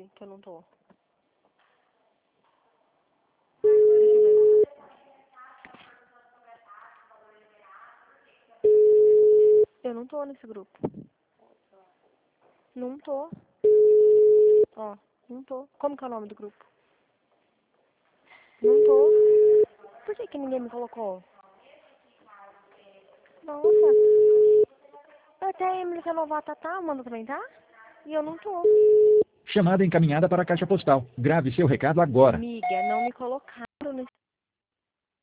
Peraí, que eu não tô. Deixa eu ver. Eu não tô nesse grupo. Não tô. Ó, não tô. Como que é o nome do grupo? Não tô. Por que ninguém me colocou? Nossa. Até a Emily Renovata tá, Amanda também tá? E eu não tô. Chamada encaminhada para a caixa postal. Grave seu recado agora. Amiga, não me colocaram nesse